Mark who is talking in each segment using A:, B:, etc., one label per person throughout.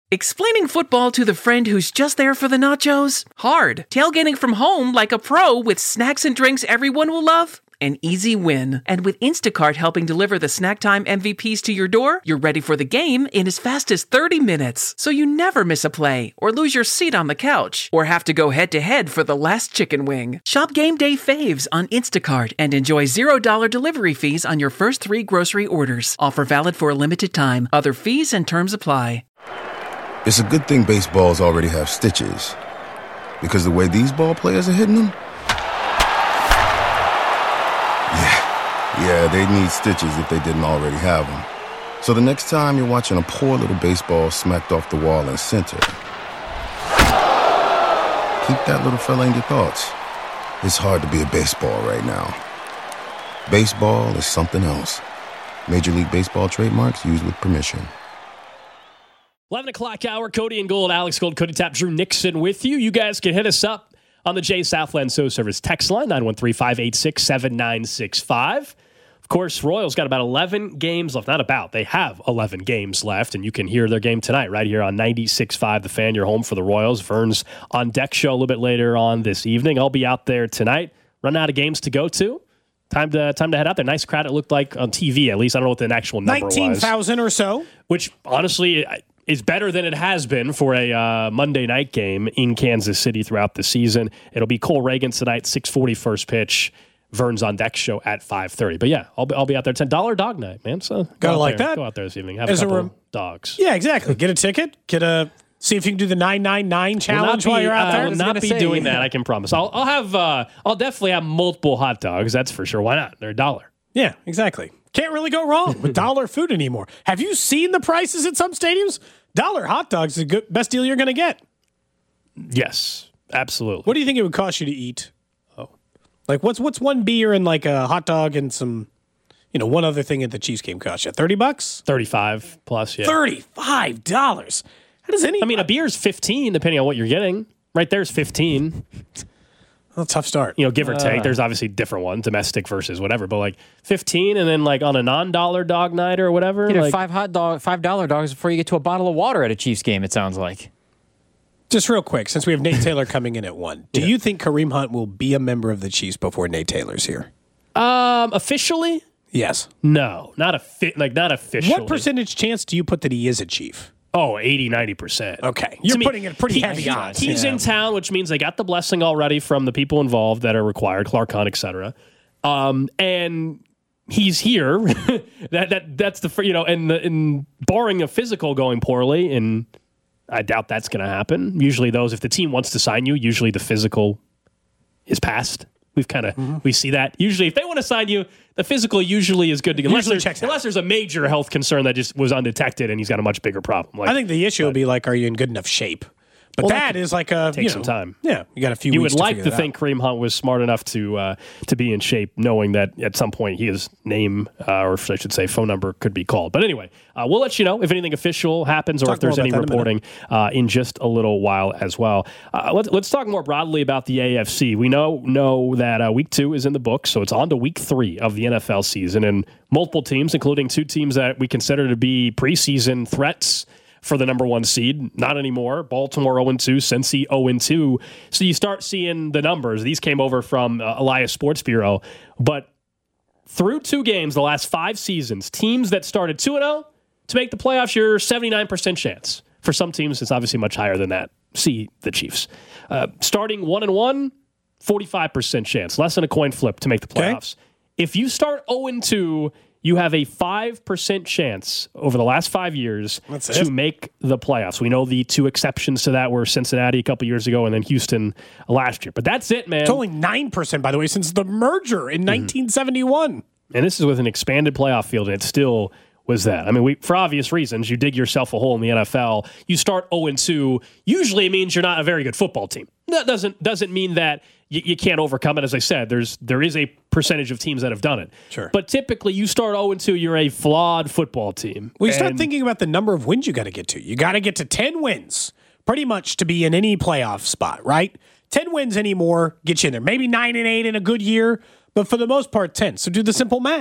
A: Explaining football to the friend who's just there for the nachos? Hard. Tailgating from home like a pro with snacks and drinks everyone will love? An easy win. And with Instacart helping deliver the snack time MVPs to your door, you're ready for the game in as fast as 30 minutes. So you never miss a play, or lose your seat on the couch, or have to go head-to-head for the last chicken wing. Shop Game Day Faves on Instacart and enjoy $0 delivery fees on your first 3 grocery orders. Offer valid for a limited time. Other fees and terms apply.
B: It's a good thing baseballs already have stitches, because the way these ball players are hitting them, yeah, they'd need stitches if they didn't already have them. So the next time you're watching a poor little baseball smacked off the wall in center, keep that little fella in your thoughts. It's hard to be a baseball right now. Baseball is something else. Major League Baseball trademarks used with permission.
C: 11 o'clock hour, Cody and Gold, Alex Gold, Cody Tapp, Drew Nixon with you. You guys can hit us up on the Jay Southland So Service text line, 913-586-7965. Of course, Royals got about 11 games left. Not about, they have 11 games left, and you can hear their game tonight right here on 96.5 The Fan. You're home for the Royals. Vern's on deck show a little bit later on this evening. I'll be out there tonight. Run out of games to go to. Time to head out there. Nice crowd it looked like on TV, at least. I don't know what the actual number was.
D: 19,000 or so.
C: Which, honestly, is better than it has been for a Monday night game in Kansas City throughout the season. It'll be Cole Reagan tonight, 6:40 first pitch. Vern's on deck show at 5:30. But yeah, I'll be out there. $10 dog night, man. So
D: gotta like that.
C: Go out there this evening. Have a couple dogs.
D: Yeah, exactly. Get a ticket. See if you can do the 999 challenge while you're out there.
C: I will not be doing that. I can promise. I'll definitely have multiple hot dogs. That's for sure. Why not? They're $1.
D: Yeah, exactly. Can't really go wrong with dollar food anymore. Have you seen the prices at some stadiums? $1 hot dogs is the best deal you're going to get.
C: Yes, absolutely.
D: What do you think it would cost you to eat? Like what's one beer and like a hot dog and some, one other thing at the Chiefs game cost you? $30?
C: 35 plus, yeah.
D: $35. How does any?
C: I mean, a beer's 15 depending on what you're getting. Right there's 15.
D: Well, tough start.
C: Give or take. There's obviously different ones, domestic versus whatever, but like 15, and then like on a non-dollar dog night or whatever.
E: Get $5 dogs before you get to a bottle of water at a Chiefs game, it sounds like.
D: Just real quick, since we have Nate Taylor coming in at 1, do you think Kareem Hunt will be a member of the Chiefs before Nate Taylor's here?
C: Officially?
D: Yes.
C: No, not officially.
D: What percentage chance do you put that he is a Chief?
C: Oh, 90%.
D: Okay. You're putting it pretty heavy on.
C: He's in town, which means they got the blessing already from the people involved that are required, Clark Hunt, et cetera. And he's here. That's the, and barring a physical going poorly, and I doubt that's going to happen. Usually if the team wants to sign you, usually the physical is passed. We see that. Usually if they want to sign you, the physical usually is good to go. Unless there's a major health concern that just was undetected and he's got a much bigger problem.
D: I think the issue will be are you in good enough shape? But that is like
C: take some time.
D: Yeah, you got a few.
C: You
D: weeks
C: would like to
D: think
C: Kareem Hunt was smart enough to be in shape, knowing that at some point his name, or I should say, phone number could be called. But anyway, we'll let you know if anything official happens or if there's any reporting in just a little while as well. Let's talk more broadly about the AFC. We know that week 2 is in the books, so it's on to week 3 of the NFL season, and multiple teams, including 2 teams that we consider to be preseason threats for the number 1 seed. Not anymore. Baltimore 0-2, Cincy 0-2. So you start seeing the numbers. These came over from Elias Sports Bureau. But through 2 games, the last 5 seasons, teams that started 2-0 to make the playoffs, you're 79% chance. For some teams, it's obviously much higher than that. See the Chiefs. Starting 1-1, 45% chance. Less than a coin flip to make the playoffs. Okay. If you start 0-2, you have a 5% chance over the last 5 years to make the playoffs. We know the 2 exceptions to that were Cincinnati a couple years ago and then Houston last year. But that's it, man.
D: It's only 9%, by the way, since the merger in 1971.
C: And this is with an expanded playoff field, and it still was that. I mean, for obvious reasons, you dig yourself a hole in the NFL. You start 0-2. Usually it means you're not a very good football team. That doesn't mean that you can't overcome it. As I said, there is a percentage of teams that have done it.
D: Sure.
C: But typically you start 0-2, you're a flawed football team.
D: Well, you start thinking about the number of wins you got to get to. You got to get to 10 wins pretty much to be in any playoff spot, right? 10 wins anymore, get you in there. Maybe 9-8 in a good year, but for the most part, 10. So do the simple math.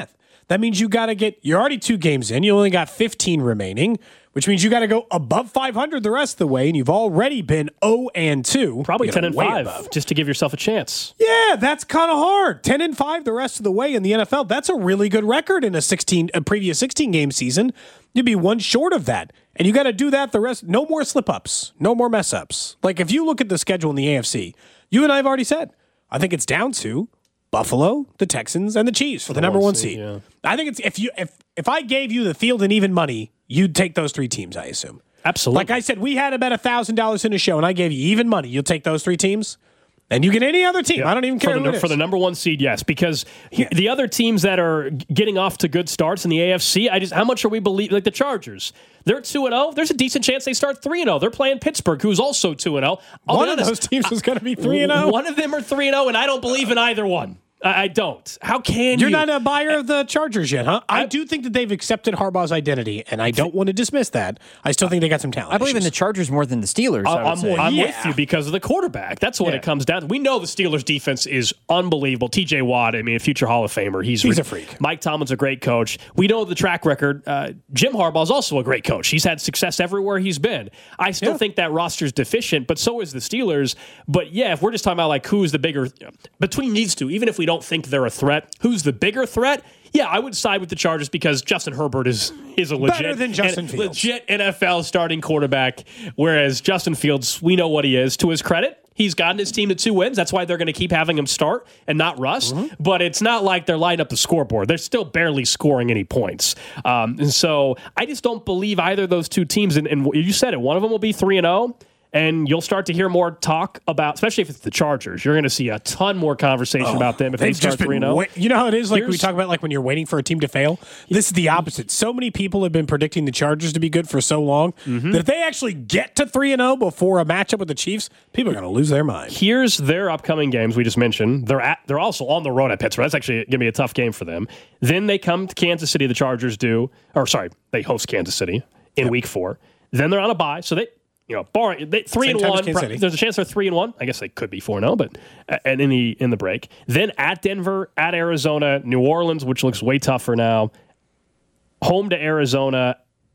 D: That means you're already 2 games in. You only got 15 remaining, which means you got to go above 500 the rest of the way, and you've already been 0-2.
C: Probably 10-5, just to give yourself a chance.
D: Yeah, that's kind of hard. 10-5 the rest of the way in the NFL. That's a really good record in a previous 16-game season. You'd be one short of that. And you got to do that the rest. No more slip-ups. No more mess-ups. Like, if you look at the schedule in the AFC, you and I have already said, I think it's down to Buffalo, the Texans, and the Chiefs for the number 1 seed. Yeah. I think it's if I gave you the field and even money, you'd take those 3 teams, I assume.
C: Absolutely.
D: Like I said, we had about $1,000 in a show, and I gave you even money. You'll take those 3 teams? And you get any other team. Yeah. I don't even care
C: for the number 1 seed, yes. Because the other teams that are getting off to good starts in the AFC, how much are we believing? Like the Chargers, they're 2-0. There's a decent chance they start 3-0. They're playing Pittsburgh, who's also 2-0.
D: One of those teams is going to be 3-0.
C: One of them are 3-0, and I don't believe in either one. I don't. How can you?
D: You're not a buyer of the Chargers yet, huh? I do think that they've accepted Harbaugh's identity, and I don't want to dismiss that. I still think they got some talent.
E: I believe in the Chargers more than the Steelers.
C: I'm with you because of the quarterback. That's what it comes down to. We know the Steelers' defense is unbelievable. TJ Watt, I mean, a future Hall of Famer. He's
D: a freak.
C: Mike Tomlin's a great coach. We know the track record. Jim Harbaugh's also a great coach. He's had success everywhere he's been. I still think that roster's deficient, but so is the Steelers. But yeah, if we're just talking about like who's the bigger between these two, even if we don't think they're a threat, who's the bigger threat? Yeah, I would side with the Chargers because Justin Herbert is a legit NFL starting quarterback, whereas Justin Fields, we know what he is. To his credit, he's gotten his team to 2 wins. That's why they're going to keep having him start and not Russ. Mm-hmm. But it's not like they're lighting up the scoreboard. They're still barely scoring any points. And so I just don't believe either of those 2 teams. And you said it, one of them will be 3-0. And you'll start to hear more talk about, especially if it's the Chargers, you're going to see a ton more conversation about them if they start 3-0.
D: You know how it is? Like we talk about like when you're waiting for a team to fail? This is the opposite. So many people have been predicting the Chargers to be good for so long that if they actually get to 3-0 before a matchup with the Chiefs, people are going to lose their mind.
C: Here's their upcoming games we just mentioned. They're also on the road at Pittsburgh. That's actually going to be a tough game for them. Then they come to Kansas City, the Chargers they host Kansas City in week 4. Then they're on a bye, so barring 3-1, there's a chance they're 3-1. I guess they could be 4-0, but and in the break. Then at Denver, at Arizona, New Orleans, which looks way tougher now. Home to Arizona,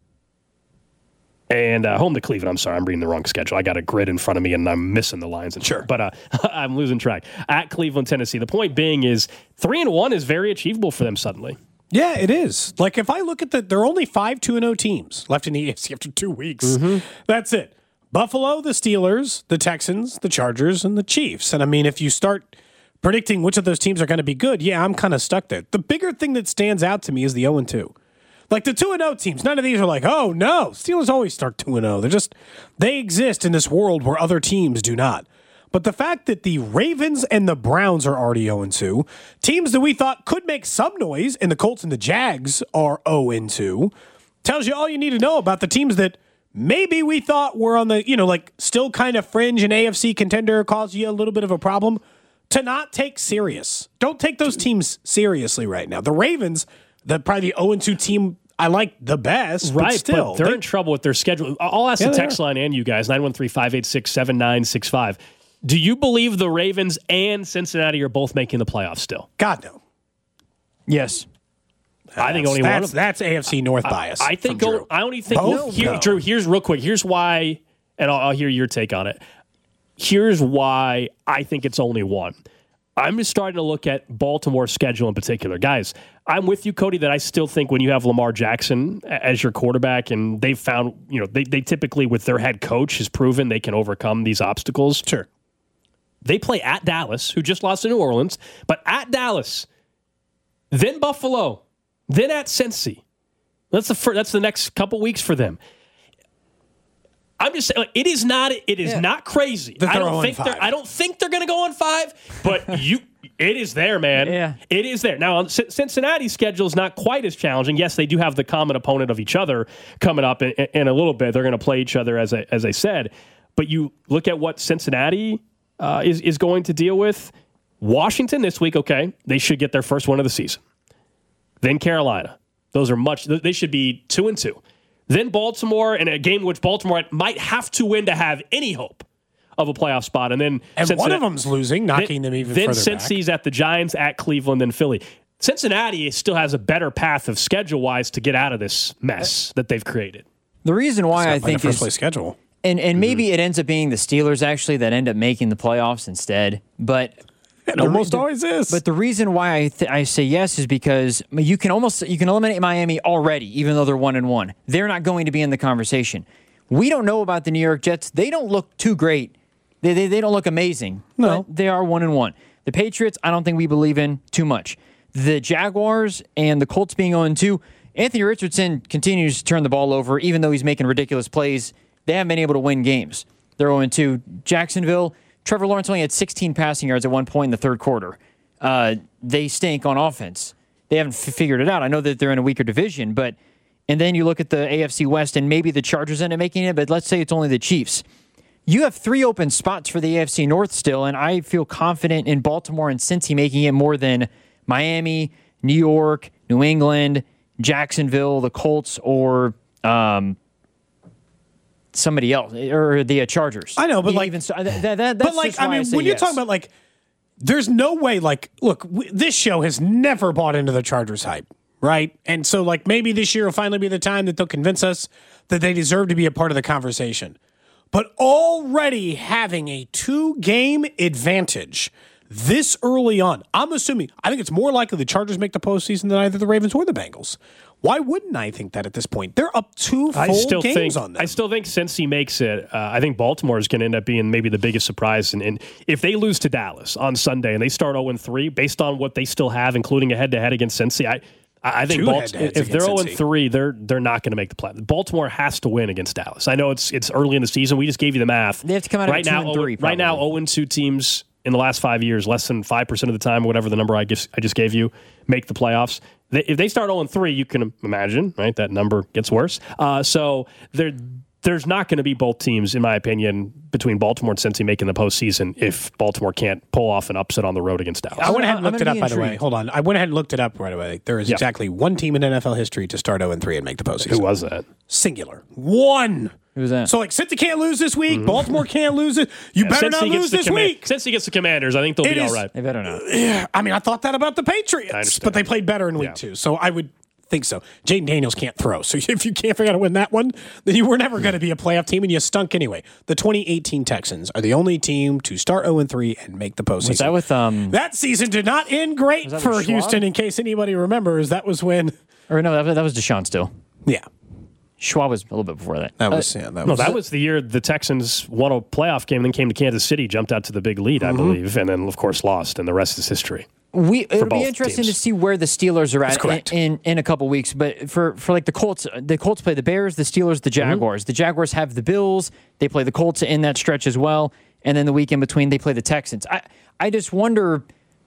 C: and home to Cleveland. I'm sorry, I'm reading the wrong schedule. I got a grid in front of me, and I'm missing the lines. But I'm losing track. At Cleveland, Tennessee. The point being is 3-1 is very achievable for them suddenly.
D: Yeah, it is. Like if I look at there are only 5 2-0 teams left in the AFC after 2 weeks. Mm-hmm. That's it. Buffalo, the Steelers, the Texans, the Chargers, and the Chiefs. And I mean, if you start predicting which of those teams are going to be good, yeah, I'm kind of stuck there. The bigger thing that stands out to me is the 0-2. Like the 2-0 teams, none of these are like, oh no, Steelers always start 2-0. They exist in this world where other teams do not. But the fact that the Ravens and the Browns are already 0-2, teams that we thought could make some noise, and the Colts and the Jags are 0-2, tells you all you need to know about the teams that maybe we thought were on the, still kind of fringe and AFC contender, cause you a little bit of a problem, to not take serious. Don't take those teams seriously right now. The Ravens, probably the 0-2 team I like the best,
C: right?
D: But still,
C: they're in trouble with their schedule. I'll ask the text line and you guys, 913-586-7965. Do you believe the Ravens and Cincinnati are both making the playoffs still?
D: God, no.
E: Yes.
C: I think only one of them.
D: That's AFC North bias.
C: I only think Drew, here's real quick. Here's why, and I'll hear your take on it. Here's why I think it's only one. I'm just starting to look at Baltimore's schedule in particular. Guys, I'm with you, Cody, that I still think when you have Lamar Jackson as your quarterback and they've found, they typically with their head coach has proven they can overcome these obstacles.
D: Sure.
C: They play at Dallas, who just lost to New Orleans, but at Dallas, then Buffalo, then at Cincy. That's the next couple weeks for them. I'm just saying, it is not crazy. I don't think they're going to go on 5, but it is there, man.
E: Yeah.
C: It is there. Now, Cincinnati's schedule is not quite as challenging. Yes, they do have the common opponent of each other coming up in a little bit. They're going to play each other, as I said. But you look at what Cincinnati is going to deal with. Washington this week, okay, they should get their first win of the season. Then Carolina. They should be 2-2. Then Baltimore, in a game which Baltimore might have to win to have any hope of a playoff spot. And then
D: one of them's losing, knocking them even further back.
C: Then Cincy's at the Giants, at Cleveland, then Philly. Cincinnati still has a better path of schedule-wise to get out of this mess that they've created.
E: The reason why I think
D: first place schedule.
E: And maybe it ends up being the Steelers actually that end up making the playoffs instead. But
D: it almost always is.
E: But the reason why I say yes is because you can eliminate Miami already, even though they're 1-1. They're not going to be in the conversation. We don't know about the New York Jets. They don't look too great. They don't look amazing.
D: No,
E: but they are 1-1. The Patriots, I don't think we believe in too much. The Jaguars and the Colts being 0-2. Anthony Richardson continues to turn the ball over, even though he's making ridiculous plays. They haven't been able to win games. They're 0-2. Jacksonville, Trevor Lawrence only had 16 passing yards at one point in the third quarter. They stink on offense. They haven't figured it out. I know that they're in a weaker division, and then you look at the AFC West, and maybe the Chargers end up making it, but let's say it's only the Chiefs. You have 3 open spots for the AFC North still, and I feel confident in Baltimore and Cincy making it more than Miami, New York, New England, Jacksonville, the Colts, or somebody else, or the Chargers.
D: I know, but
E: when
D: you're talking about there's no way. Look, this show has never bought into the Chargers hype, right? And so, maybe this year will finally be the time that they'll convince us that they deserve to be a part of the conversation. But already having a 2-game advantage this early on, I think it's more likely the Chargers make the postseason than either the Ravens or the Bengals. Why wouldn't I think that at this point? They're up 2 full games on them.
C: I still think since he makes it, I think Baltimore is going to end up being maybe the biggest surprise. And if they lose to Dallas on Sunday and they start 0-3, based on what they still have, including a head-to-head against Cincy, I think if they're 0-3, they're not going to make the play. Baltimore has to win against Dallas. I know it's early in the season. We just gave you the math.
E: They have to come out
C: right
E: of
C: now.
E: 2-3.
C: Right now, 0-2 teams in the last 5 years, less than 5% of the time, whatever the number I just gave you, make the playoffs. If they start 0-3, you can imagine, right? That number gets worse. So there's not going to be both teams, in my opinion, between Baltimore and Cincy making the postseason if Baltimore can't pull off an upset on the road against Dallas.
D: I went ahead and looked it up, by the way. Hold on. I went ahead and looked it up right away. There is exactly one team in NFL history to start 0-3 and make the postseason.
C: Who was that?
D: Singular. One.
E: Who's that?
D: So, Cincy can't lose this week. Mm-hmm. Baltimore can't lose it. You better not lose this week.
C: Since he gets the Commanders, I think they'll be all right.
E: They better not.
D: Yeah, I thought that about the Patriots, but they played better in week 2. So I would think so. Jaden Daniels can't throw. So if you can't figure out how to win that one, then you were never going to be a playoff team, and you stunk anyway. The 2018 Texans are the only team to start 0-3 and make the postseason.
E: Was that with
D: that season did not end great for Houston, in case anybody remembers. That was when...
E: Or no, that was Deshaun still.
D: Yeah.
E: Schwab was a little bit before that.
D: That was
C: the year the Texans won a playoff game, then came to Kansas City, jumped out to the big lead, I believe, and then, of course, lost, and the rest is history.
E: It'll be interesting to see where the Steelers are at in a couple weeks. But for the Colts play the Bears, the Steelers, the Jaguars. The Jaguars have the Bills. They play the Colts in that stretch as well. And then the week in between, they play the Texans. I just wonder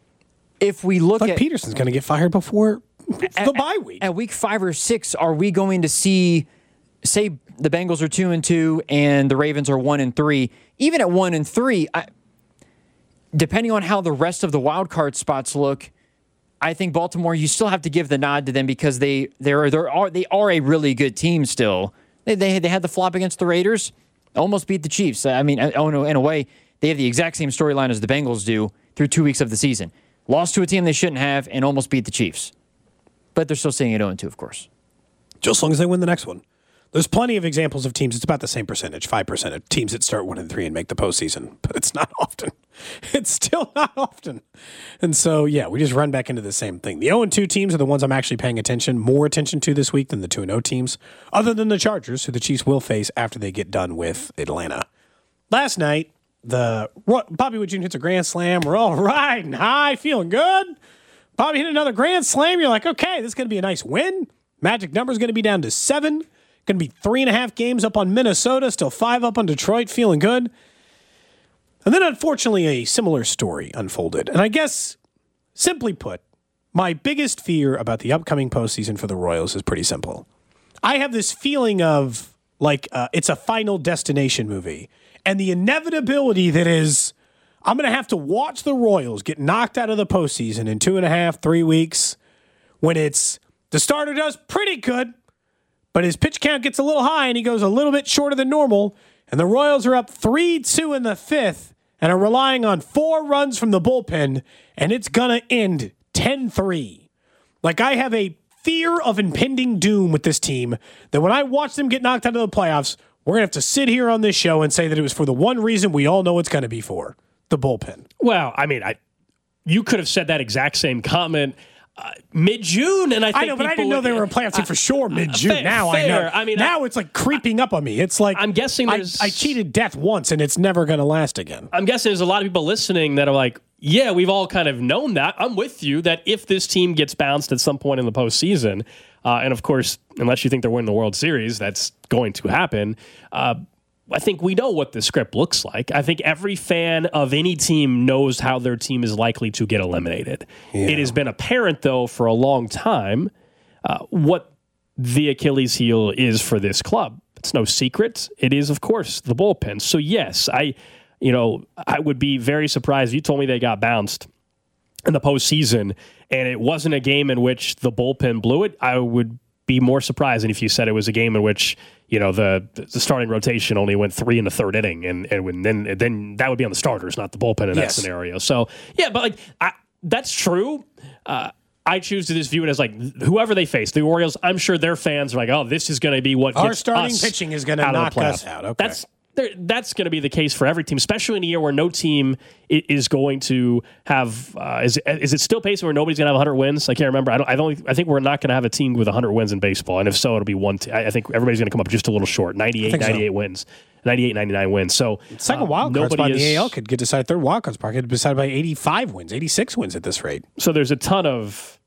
E: if we look at...
D: Peterson's going to get fired before the bye week.
E: At week 5 or 6, are we going to see... Say the Bengals are 2-2 and the Ravens are 1-3. Even at 1-3, depending on how the rest of the wild card spots look, I think Baltimore, you still have to give the nod to them because they are a really good team still. They had the flop against the Raiders, almost beat the Chiefs. I mean, in a way, they have the exact same storyline as the Bengals do through 2 weeks of the season. Lost to a team they shouldn't have and almost beat the Chiefs. But they're still sitting at 0-2, of course.
D: Just as long as they win the next one. There's plenty of examples of teams. It's about the same percentage, 5% of teams that start 1-3 and make the postseason, but it's not often. It's still not often. And so, we just run back into the same thing. The 0-2 teams are the ones I'm actually paying more attention to this week than the 2-0 teams, other than the Chargers, who the Chiefs will face after they get done with Atlanta. Last night, Bobby Wood Jr. hits a grand slam. We're all riding high, feeling good. Bobby hit another grand slam. You're like, okay, this is going to be a nice win. Magic number is going to be down to 7. Going to be 3.5 games up on Minnesota, still 5 up on Detroit, feeling good. And then, unfortunately, a similar story unfolded. And I guess, simply put, my biggest fear about the upcoming postseason for the Royals is pretty simple. I have this feeling of, it's a Final Destination movie. And the inevitability that is, I'm going to have to watch the Royals get knocked out of the postseason in 2.5, 3 weeks when the starter does pretty good, but his pitch count gets a little high and he goes a little bit shorter than normal. And the Royals are up 3-2 in the 5th and are relying on 4 runs from the bullpen. And it's going to end 10-3 Like, I have a fear of impending doom with this team that when I watch them get knocked out of the playoffs, we're going to have to sit here on this show and say that it was for the one reason we all know it's going to be for, the bullpen.
C: Well, I mean, you could have said that exact same comment mid-June, and I know,
D: but I didn't know they were a playoff team for sure mid-June. Now I know. I mean, now it's like creeping up on me. It's like
C: I'm guessing
D: I cheated death once, and it's never going to last again.
C: I'm guessing there's a lot of people listening that are like, yeah, we've all kind of known that. I'm with you that if this team gets bounced at some point in the postseason, and of course, unless you think they're winning the World Series, that's going to happen. I think we know what the script looks like. I think every fan of any team knows how their team is likely to get eliminated. Yeah. It has been apparent, though, for a long time what the Achilles heel is for this club. It's no secret. It is, of course, the bullpen. So, yes, I would be very surprised if you told me they got bounced in the postseason and it wasn't a game in which the bullpen blew it. I would be more surprised than if you said it was a game in which the starting rotation only went 3 in the third inning, and then that would be on the starters, not the bullpen in that scenario. So yeah, but that's true. I choose to just view it as like whoever they face, the Orioles. I'm sure their fans are like, oh, this is going to be what
D: our
C: gets
D: starting
C: us
D: pitching is going to knock us out. Okay.
C: That's going to be the case for every team, especially in a year where no team is going to have. Is it still pacing where nobody's going to have 100 wins? I can't remember. I think we're not going to have a team with 100 wins in baseball, and if so, it'll be one. I think everybody's going to come up just a little short. 98 wins, 98, 99 wins. So
D: second wild card spot in the AL could get decided. Third wild card spot could get decided by 85 wins, 86 wins at this rate.
C: So there's a ton of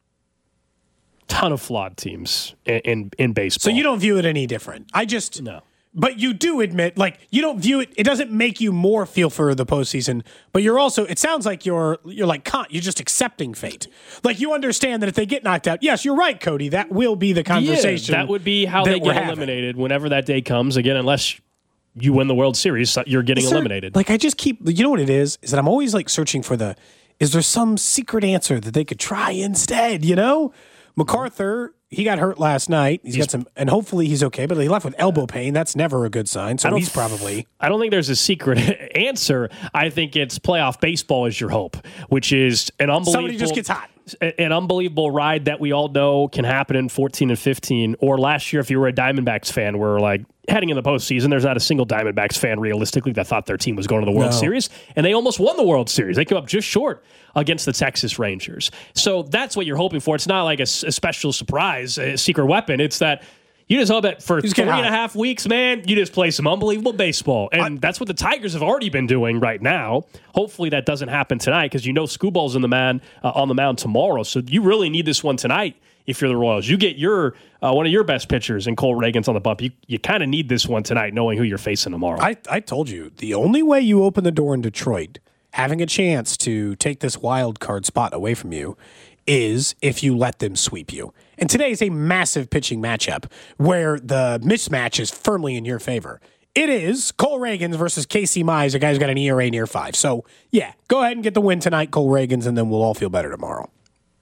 C: flawed teams in baseball.
D: So you don't view it any different.
C: No.
D: But you do admit, like, you don't view it. It doesn't make you more feel for the postseason. But you're also. It sounds like you're you're just accepting fate. Like, you understand that if they get knocked out, yes, you're right, Cody. That will be the conversation.
C: Yeah, that would be how they get eliminated whenever that day comes. Again, unless you win the World Series, you're getting eliminated.
D: Like, I just keep. You know what it is? Is that I'm always like searching for the. Is there some secret answer that they could try instead? MacArthur. He got hurt last night. He's got some, and hopefully he's okay, but he left with elbow pain. That's never a good sign. So he's probably.
C: I don't think there's a secret answer. I think it's playoff baseball is your hope, which is an unbelievable.
D: Somebody just gets hot.
C: An unbelievable ride that we all know can happen in 14 and 15. Or last year, if you were a Diamondbacks fan, we're like heading in the postseason, there's not a single Diamondbacks fan realistically that thought their team was going to the World Series, and they almost won the World Series. They came up just short against the Texas Rangers. So that's what you're hoping for. It's not like a special surprise, a secret weapon. It's that you just hope that for 3.5 weeks, man, you just play some unbelievable baseball. And that's what the Tigers have already been doing right now. Hopefully that doesn't happen tonight because Skubal's on the mound tomorrow. So you really need this one tonight if you're the Royals. You get your one of your best pitchers in Cole Reagans on the bump. You kind of need this one tonight knowing who you're facing tomorrow.
D: I told you, the only way you open the door in Detroit, having a chance to take this wild card spot away from you, is if you let them sweep you. And today is a massive pitching matchup where the mismatch is firmly in your favor. It is Cole Reagans versus Casey Mize, a guy who's got an ERA near 5. So, yeah, go ahead and get the win tonight, Cole Reagans, and then we'll all feel better tomorrow.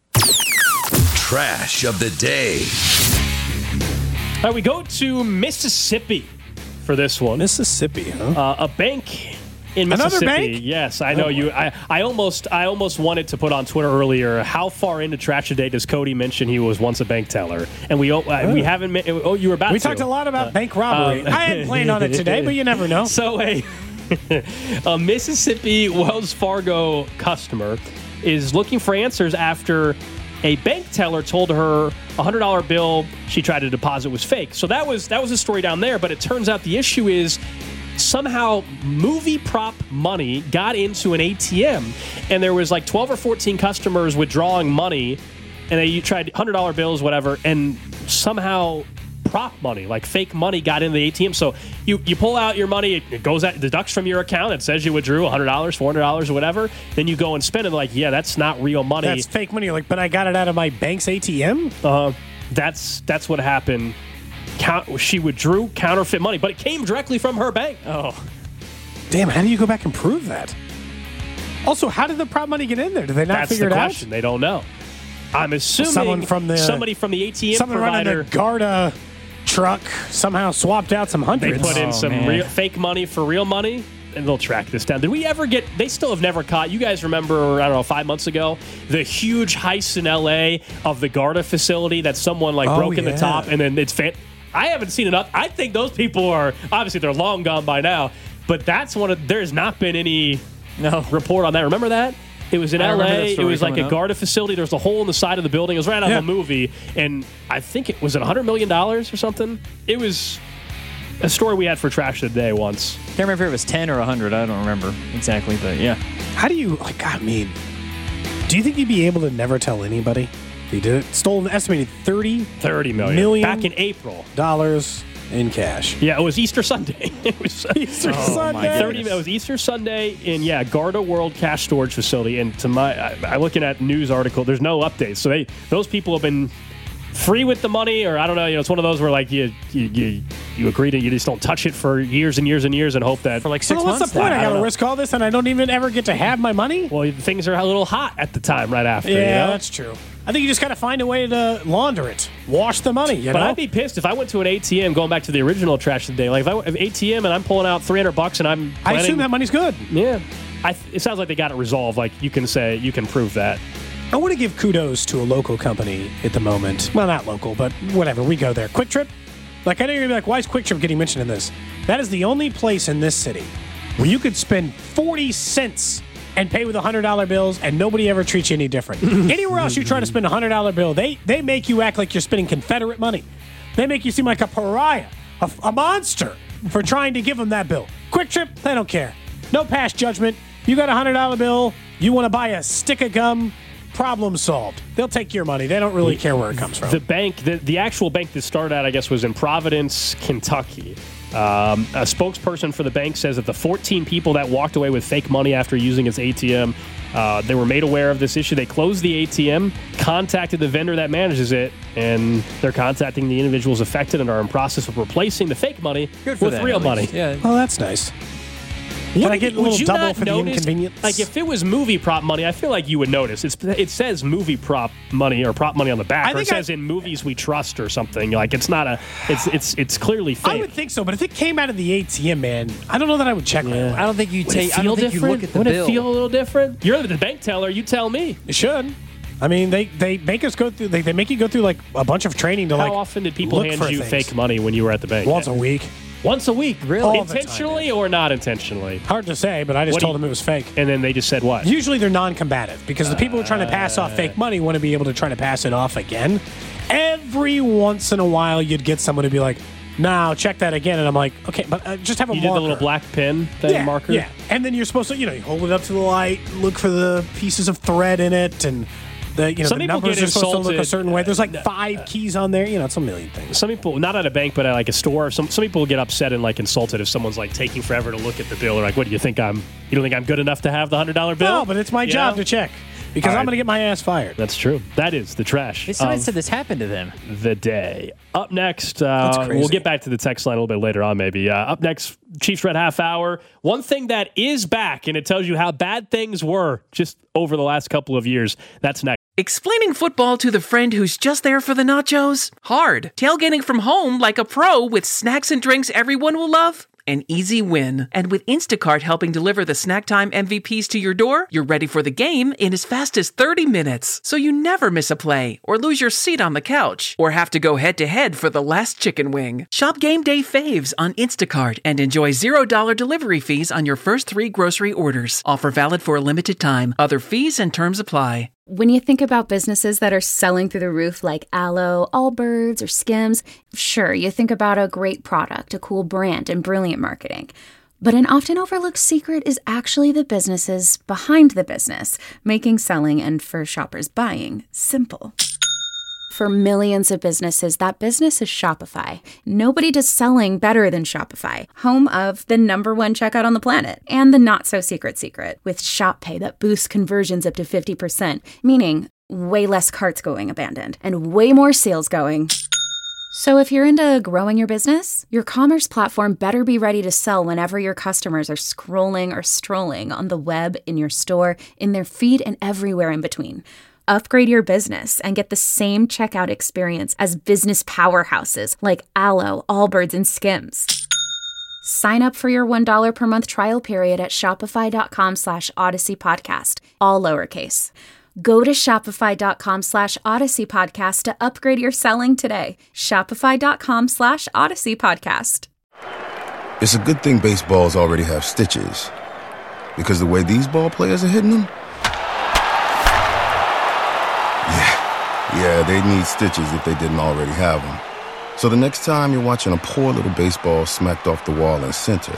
F: Trash of the day.
C: All right, we go to Mississippi for this one.
D: Mississippi, huh?
C: A bank in Mississippi.
D: Another bank?
C: Yes, I know you. I almost wanted to put on Twitter earlier. How far into Trash of the Day does Cody mention he was once a bank teller? And we haven't. Oh, you were about.
D: We talked a lot about bank robbery. I hadn't planned on it today, but you never know.
C: So a Mississippi Wells Fargo customer is looking for answers after a bank teller told her a $100 bill she tried to deposit was fake. So that was a story down there. But it turns out the issue is somehow movie prop money got into an ATM, and there was like 12 or 14 customers withdrawing money, and they tried $100 bills, whatever, and somehow prop money, like fake money, got into the ATM. So you pull out your money, it goes out, deducts from your account, it says you withdrew $100, $400 or whatever, then you go and spend it. Like, yeah, that's not real money.
D: That's fake money. Like, but I got it out of my bank's ATM?
C: That's what happened. She withdrew counterfeit money, but it came directly from her bank.
D: Oh. Damn, how do you go back and prove that? Also, how did the prop money get in there? Did they not figure it out?
C: That's the question. They don't know. I'm assuming somebody from the ATM
D: someone
C: provider.
D: Running the Garda truck somehow swapped out some hundreds.
C: They put in some fake money for real money. and they'll track this down. Did we ever get, they still have never caught, you guys remember, I don't know, 5 months ago, the huge heist in LA of the Garda facility that someone broke in the top and then I haven't seen enough. I think those people are, obviously they're long gone by now, but that's there's not been any report on that. Remember that? It was in LA. It was like a Garda facility. There was a hole in the side of the building. It was right out of a movie. And I think it was $100 million or something. It was a story we had for Trash of the Day once.
E: Can't remember if it was 10 or 100. I don't remember exactly, but yeah.
D: How do you, do you think you'd be able to never tell anybody? He did it. Stole an estimated $30 million
C: back in April
D: in cash.
C: Yeah, it was Easter Sunday. It was
D: Easter Sunday.
C: It was Easter Sunday in Garda World Cash Storage Facility. And I'm looking at news article. There's no updates. So those people have been free with the money, or I don't know. It's one of those where you agree to, you just don't touch it for years and years and years and hope that
E: for 6 months.
D: What's the point? I got to risk all this and I don't even ever get to have my money.
C: Well, things are a little hot at the time right after.
D: Yeah, that's true. I think you just got to find a way to launder it. Wash the money,
C: But I'd be pissed if I went to an ATM, going back to the original Trash of the Day. If I went to an ATM and I'm pulling out $300 and I
D: assume that money's good.
C: Yeah. It sounds like they got it resolved. You can prove that.
D: I want to give kudos to a local company at the moment. Well, not local, but whatever. We go there. Quick Trip. I know you're going to be why is Quick Trip getting mentioned in this? That is the only place in this city where you could spend 40 cents and pay with $100 bills, and nobody ever treats you any different. Anywhere else you try to spend a $100 bill, they make you act like you're spending Confederate money. They make you seem like a pariah, a monster for trying to give them that bill. Quick Trip, they don't care. No past judgment. You got a $100 bill, you want to buy a stick of gum, problem solved. They'll take your money. They don't really care where it comes from.
C: The bank, the actual bank that started out, I guess, was in Providence, Kentucky. A spokesperson for the bank says that the 14 people that walked away with fake money after using its ATM, they were made aware of this issue. They closed the ATM, contacted the vendor that manages it, and they're contacting the individuals affected and are in process of replacing the fake money with real money.
E: Yeah.
D: Oh, that's nice. Can I get a little double for the inconvenience?
C: If it was movie prop money, I feel like you would notice. It says movie prop money or prop money on the back, or it says in movies we trust or something. It's not it's clearly fake.
D: I would think so, but if it came out of the ATM, man, I don't know that I would check that.
E: I don't think you take. I don't think you look at the
C: bill. Would
E: it
C: feel a little different? You're the bank teller. You tell me.
D: It should. I mean, they make us go through. They make you go through a bunch of training to
C: How often did people hand you fake money when you were at the bank?
D: Once a week.
C: Once a week?
E: Really?
C: Intentionally or not intentionally?
D: Hard to say, but I just told them it was fake.
C: And then they just said what?
D: Usually they're non-combative because the people who are trying to pass off fake money want to be able to try to pass it off again. Every once in a while, you'd get someone to be like, "No, check that again," and I'm like, "Okay, but just have a marker."
C: You did the little black pin thing, marker?
D: Yeah, and then you're supposed to, you hold it up to the light, look for the pieces of thread in it, and the numbers are supposed to look a certain way. There's 5 keys on there. It's a million things.
C: Some people, not at a bank, but at a store, some people get upset and insulted if someone's taking forever to look at the bill. Or what do you think you don't think I'm good enough to have the $100 bill?
D: No, but it's my job to check because I'm going to get my ass fired.
C: That's true. That is the trash.
E: Someone said this happened to them.
C: The day. Up next, we'll get back to the text line a little bit later on, maybe. Up next, Chiefs Red Half Hour. One thing that is back, and it tells you how bad things were just over the last couple of years. That's next.
A: Explaining football to the friend who's just there for the nachos? Hard. Tailgating from home like a pro with snacks and drinks everyone will love? An easy win. And with Instacart helping deliver the snack time MVPs to your door, you're ready for the game in as fast as 30 minutes. So you never miss a play, or lose your seat on the couch, or have to go head-to-head for the last chicken wing. Shop Game Day Faves on Instacart and enjoy $0 delivery fees on your first 3 grocery orders. Offer valid for a limited time. Other fees and terms apply.
F: When you think about businesses that are selling through the roof like Aloe, Allbirds, or Skims, sure, you think about a great product, a cool brand, and brilliant marketing. But an often overlooked secret is actually the businesses behind the business, making selling and for shoppers buying simple. For millions of businesses, that business is Shopify. Nobody does selling better than Shopify, home of the #1 checkout on the planet and the not-so-secret secret with Shop Pay that boosts conversions up to 50%, meaning way less carts going abandoned and way more sales going. So if you're into growing your business, your commerce platform better be ready to sell whenever your customers are scrolling or strolling on the web, in your store, in their feed, and everywhere in between. Upgrade your business and get the same checkout experience as business powerhouses like Aloe, Allbirds, and Skims. Sign up for your $1 per month trial period at shopify.com/Odyssey Podcast, all lowercase. Go to shopify.com/Odyssey Podcast to upgrade your selling today. Shopify.com/Odyssey Podcast.
B: It's a good thing baseballs already have stitches, because the way these ball players are hitting them, yeah, they'd need stitches if they didn't already have them. So the next time you're watching a poor little baseball smacked off the wall in center,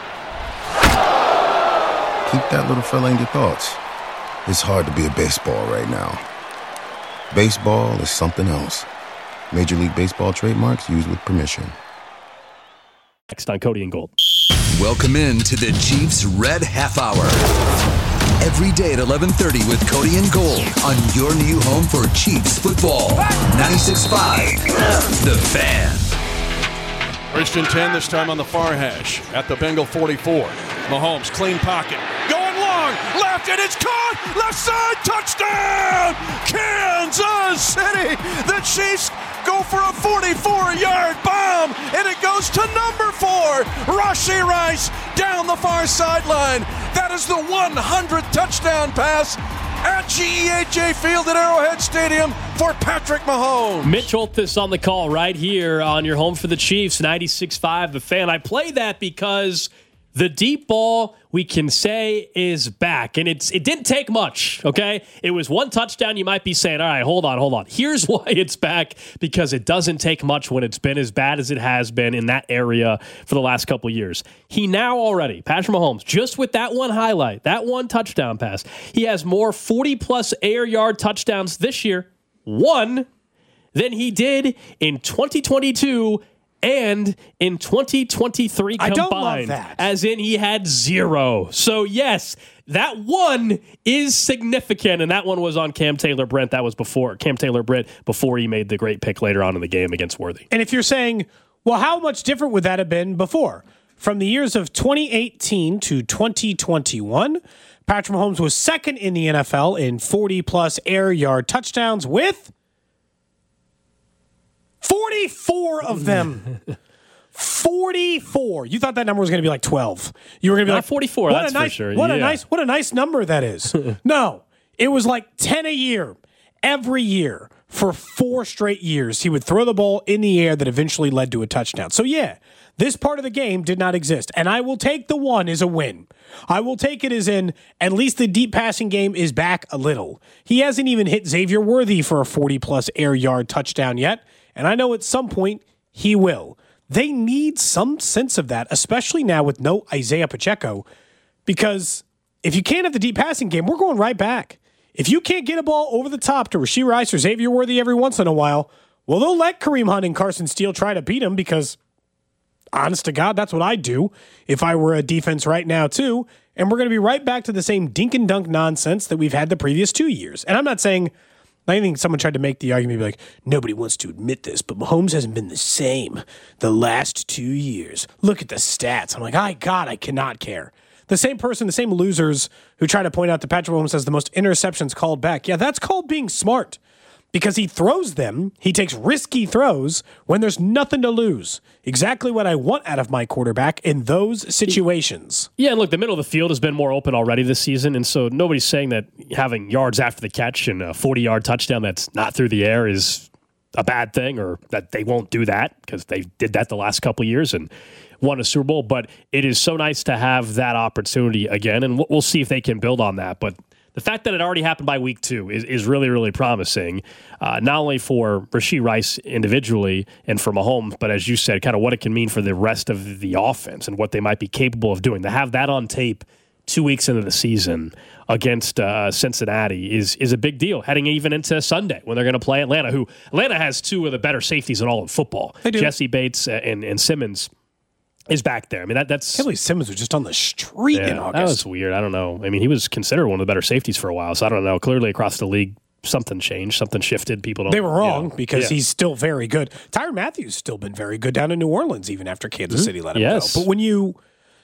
B: keep that little fella in your thoughts. It's hard to be a baseball right now. Baseball is something else. Major League Baseball trademarks used with permission.
C: Next on Cody and Gold.
G: Welcome in to the Chiefs Red Half Hour. Every day at 11:30 with Cody and Gold on your new home for Chiefs football. 96.5, The Fan.
H: First and 10 this time on the far hash at the Bengal 44. Mahomes, clean pocket. Going long, left, and it's caught! Left side, touchdown! Kansas City! The Chiefs go for a 44-yard bomb, and it goes to number 4, Rashee Rice, down the far sideline. That is the 100th touchdown pass at GEHA Field at Arrowhead Stadium for Patrick Mahomes.
C: Mitch Holthus on the call right here on your home for the Chiefs, 96.5 The Fan. I play that because the deep ball, we can say, is back. And it didn't take much, okay? It was one touchdown. You might be saying, all right, hold on. Here's why it's back, because it doesn't take much when it's been as bad as it has been in that area for the last couple of years. He now already, Patrick Mahomes, just with that one highlight, that one touchdown pass, he has more 40-plus air yard touchdowns this year, one, than he did in 2022 and in 2023 combined.
D: I don't love that.
C: As in he had 0. So yes, that one is significant, and that one was on Cam Taylor-Britt. That was before Cam Taylor-Britt, before he made the great pick later on in the game against Worthy.
D: And if you're saying, well, how much different would that have been before? From the years of 2018 to 2021, Patrick Mahomes was second in the NFL in 40-plus air yard touchdowns with 44 of them. 44. You thought that number was going to be like 12. You were going to be
C: Not
D: like
C: 44. That's for sure.
D: What a nice number that is. No, it was like 10 a year. Every year for 4 straight years, he would throw the ball in the air that eventually led to a touchdown. So yeah, this part of the game did not exist, and I will take the one as a win. I will take it as in at least the deep passing game is back a little. He hasn't even hit Xavier Worthy for a 40-plus air yard touchdown yet. And I know at some point he will. They need some sense of that, especially now with no Isaiah Pacheco, because if you can't have the deep passing game, we're going right back. If you can't get a ball over the top to Rashee Rice or Xavier Worthy every once in a while, well, they'll let Kareem Hunt and Carson Steele try to beat him, because honest to God, that's what I'd do if I were a defense right now too. And we're going to be right back to the same dink and dunk nonsense that we've had the previous 2 years. And I'm not saying, I think someone tried to make the argument, like, nobody wants to admit this, but Mahomes hasn't been the same the last 2 years. Look at the stats. I'm like, I cannot care. The same person, the same losers who try to point out that Patrick Mahomes has the most interceptions called back. Yeah, that's called being smart, because he throws them. He takes risky throws when there's nothing to lose. Exactly what I want out of my quarterback in those situations.
C: Yeah, and look, the middle of the field has been more open already this season, and so nobody's saying that having yards after the catch and a 40-yard touchdown that's not through the air is a bad thing, or that they won't do that, because they did that the last couple of years and won a Super Bowl. But it is so nice to have that opportunity again, and we'll see if they can build on that. But the fact that it already happened by week 2 is really, really promising, not only for Rashee Rice individually and for Mahomes, but as you said, kind of what it can mean for the rest of the offense and what they might be capable of doing. To have that on tape 2 weeks into the season against Cincinnati is a big deal, heading even into Sunday when they're going to play Atlanta, who Atlanta has 2 of the better safeties in all of football.
D: They do.
C: Jesse Bates and Simmons is back there. I mean, that's...
D: I can't believe Simmons was just on the street in August.
C: That was weird. I don't know. I mean, he was considered one of the better safeties for a while, so I don't know. Clearly across the league, something changed, something shifted. People don't...
D: They were wrong, because he's still very good. Tyrann Mathieu still been very good down in New Orleans, even after Kansas City let him go. But when you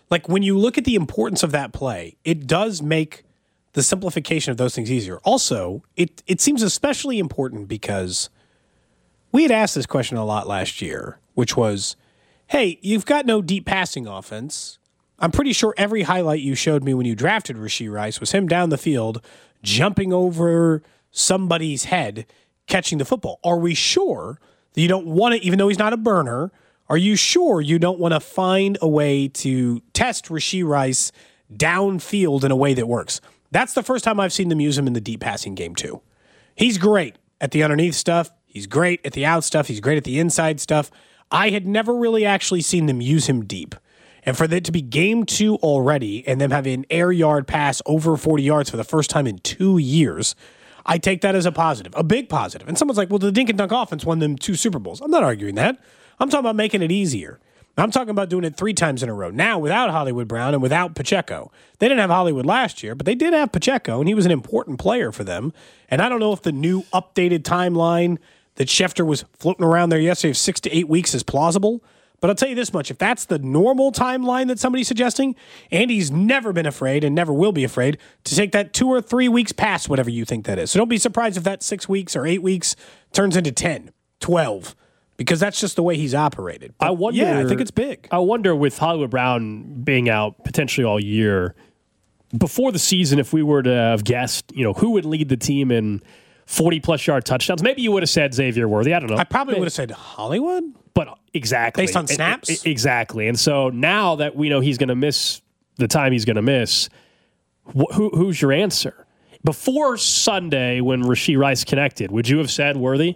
D: look at the importance of that play, it does make the simplification of those things easier. Also, it seems especially important because we had asked this question a lot last year, which was, hey, you've got no deep passing offense. I'm pretty sure every highlight you showed me when you drafted Rashee Rice was him down the field, jumping over somebody's head, catching the football. Are we sure that you don't want to, even though he's not a burner, are you sure you don't want to find a way to test Rashee Rice downfield in a way that works? That's the first time I've seen them use him in the deep passing game, too. He's great at the underneath stuff. He's great at the out stuff. He's great at the inside stuff. I had never really actually seen them use him deep. And for it to be game 2 already and them having an air yard pass over 40 yards for the first time in 2 years, I take that as a positive, a big positive. And someone's like, well, the dink and dunk offense won them 2 Super Bowls. I'm not arguing that. I'm talking about making it easier. I'm talking about doing it 3 times in a row. Now, without Hollywood Brown and without Pacheco. They didn't have Hollywood last year, but they did have Pacheco, and he was an important player for them. And I don't know if the new updated timeline that Schefter was floating around there yesterday of 6 to 8 weeks is plausible. But I'll tell you this much. If that's the normal timeline that somebody's suggesting, Andy's never been afraid and never will be afraid to take that 2 or 3 weeks past whatever you think that is. So don't be surprised if that 6 weeks or 8 weeks turns into 10, 12, because that's just the way he's operated. But
C: I wonder.
D: Yeah, I think it's big.
C: I wonder with Hollywood Brown being out potentially all year, before the season, if we were to have guessed, who would lead the team in 40-plus yard touchdowns, maybe you would have said Xavier Worthy. I don't know.
D: I probably would have said Hollywood.
C: But exactly.
D: Based on snaps?
C: Exactly. And so now that we know he's going to miss the time he's going to miss, who's your answer? Before Sunday when Rashee Rice connected, would you have said Worthy?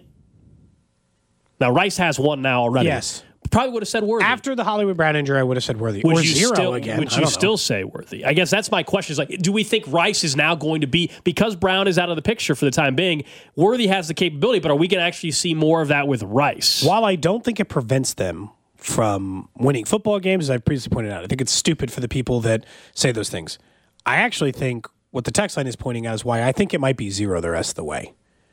C: Now, Rice has one now already.
D: Yes.
C: Probably would have said Worthy.
D: After the Hollywood Brown injury, I would have said Worthy.
C: Would
D: or
C: you
D: zero
C: still,
D: again.
C: Would you still say Worthy? I guess that's my question. Is like, do we think Rice is now going to be, because Brown is out of the picture for the time being, Worthy has the capability, but are we going to actually see more of that with Rice?
D: While I don't think it prevents them from winning football games, as I've previously pointed out, I think it's stupid for the people that say those things. I actually think what the text line is pointing out is why I think it might be 0 the rest of the way.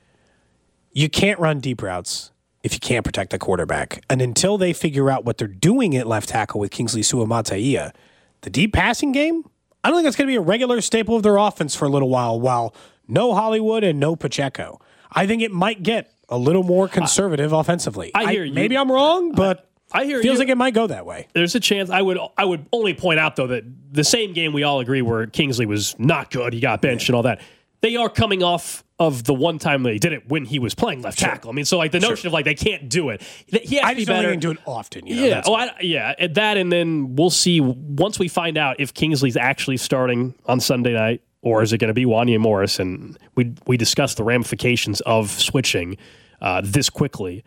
D: You can't run deep routes if you can't protect the quarterback. And until they figure out what they're doing at left tackle with Kingsley Suamataia, the deep passing game, I don't think it's going to be a regular staple of their offense for a little while no Hollywood and no Pacheco. I think it might get a little more conservative offensively.
C: I hear you.
D: Maybe I'm wrong, but
C: I hear
D: feels
C: you.
D: like it might go that way.
C: There's a chance. I would only point out, though, that the same game we all agree where Kingsley was not good, he got benched and all that, they are coming off of the one time they did it when he was playing left tackle. I mean, so like the notion of like they can't do it. He has to be better.
D: I just don't think they can do it often.
C: Yeah. That, and then we'll see once we find out if Kingsley's actually starting on Sunday night or is it going to be Wanya Morris. And we discussed the ramifications of switching this quickly.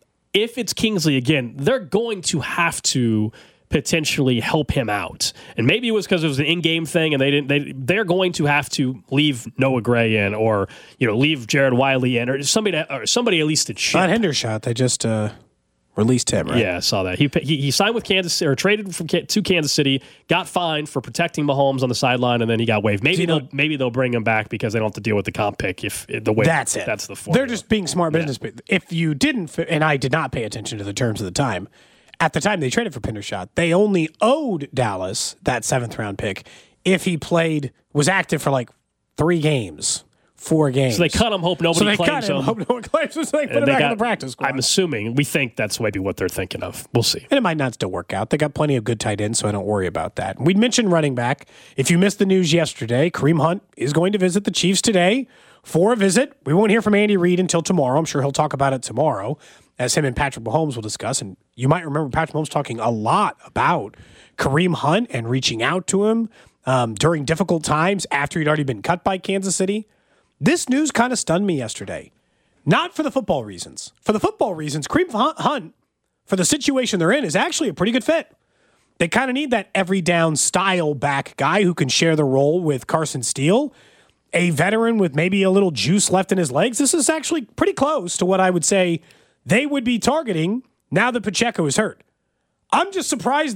C: If it's Kingsley again, they're going to have to potentially help him out. And maybe it was because it was an in-game thing and they're going to have to leave Noah Gray in or leave Jared Wiley in or somebody at least to chip.
D: Not Hendershot. They just released him, right?
C: Yeah, I saw that. He signed with Kansas City or traded to Kansas City, got fined for protecting Mahomes on the sideline, and then he got waived. Maybe they'll bring him back because they don't have to deal with the comp pick if the waiver.
D: That's it.
C: That's the formula.
D: They're just being smart business. Yeah. If you didn't, and I did not pay attention to the terms of the time, at the time they traded for Hendershot, they only owed Dallas that 7th-round pick if he was active for like 3 games. 4 games.
C: So they cut him, hope nobody claims him.
D: Hope no one claims him, so they put him back on the practice squad.
C: I'm assuming. We think that's maybe what they're thinking of. We'll see.
D: And it might not still work out. They got plenty of good tight ends, so I don't worry about that. We'd mentioned running back. If you missed the news yesterday, Kareem Hunt is going to visit the Chiefs today for a visit. We won't hear from Andy Reid until tomorrow. I'm sure he'll talk about it tomorrow, as him and Patrick Mahomes will discuss. And you might remember Patrick Mahomes talking a lot about Kareem Hunt and reaching out to him during difficult times after he'd already been cut by Kansas City. This news kind of stunned me yesterday. Not for the football reasons. For the football reasons, Kareem Hunt, for the situation they're in, is actually a pretty good fit. They kind of need that every down style back guy who can share the role with Carson Steele, a veteran with maybe a little juice left in his legs. This is actually pretty close to what I would say they would be targeting now that Pacheco is hurt. I'm just surprised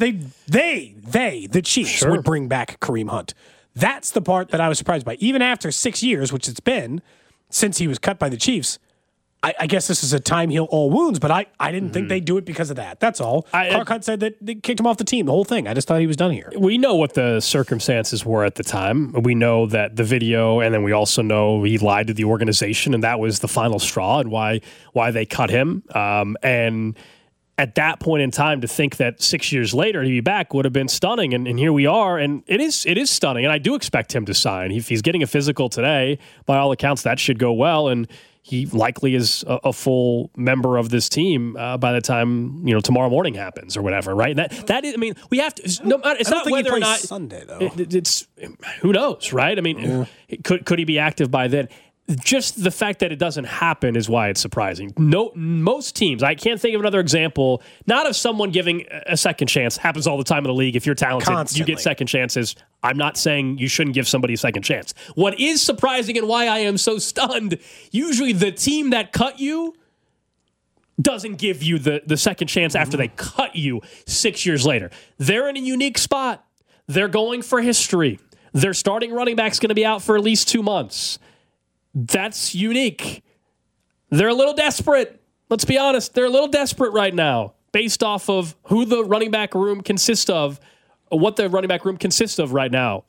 D: the Chiefs, would bring back Kareem Hunt. That's the part that I was surprised by. Even after 6 years, which it's been since he was cut by the Chiefs, I guess this is a time heal all wounds, but I didn't think they'd do it because of that. That's all. Clark Hunt said that they kicked him off the team, the whole thing. I just thought he was done here.
C: We know what the circumstances were at the time. We know that the video, and then we also know he lied to the organization, and that was the final straw and why they cut him. And at that point in time, to think that 6 years later he'd be back would have been stunning. And here we are, and it is stunning. And I do expect him to sign. If he's getting a physical today, by all accounts, that should go well. And he likely is a full member of this team by the time tomorrow morning happens or whatever, right? That is, I mean, we have to. No, it's not whether or not
D: Sunday though.
C: It's who knows, right? I mean, could he be active by then? Just the fact that it doesn't happen is why it's surprising. No, most teams, I can't think of another example, not of someone giving a second chance. Happens all the time in the league. If you're talented,
D: Constantly.
C: You get second chances. I'm not saying you shouldn't give somebody a second chance. What is surprising and why I am so stunned, usually the team that cut you doesn't give you the second chance after they cut you 6 years later. They're in a unique spot. They're going for history. Their starting running back's going to be out for at least 2 months. That's unique. They're a little desperate. Let's be honest. They're a little desperate right now based off of who the running back room consists of, what the running back room consists of right now.